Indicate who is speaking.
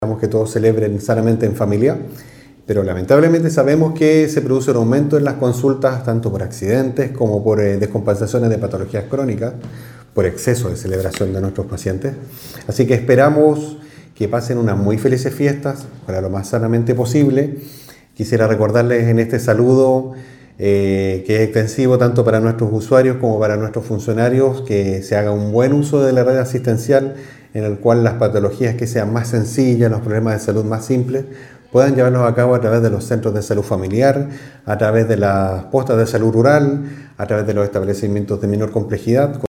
Speaker 1: que todos celebren sanamente en familia, pero lamentablemente sabemos que se produce un aumento en las consultas tanto por accidentes como por descompensaciones de patologías crónicas, por exceso de celebración de nuestros pacientes. Así que esperamos que pasen unas muy felices fiestas, para lo más sanamente posible. Quisiera recordarles en este saludo que es extensivo tanto para nuestros usuarios como para nuestros funcionarios, que se haga un buen uso de la red asistencial, en el cual las patologías que sean más sencillas, los problemas de salud más simples, puedan llevarlos a cabo a través de los centros de salud familiar, a través de las postas de salud rural, a través de los establecimientos de menor complejidad.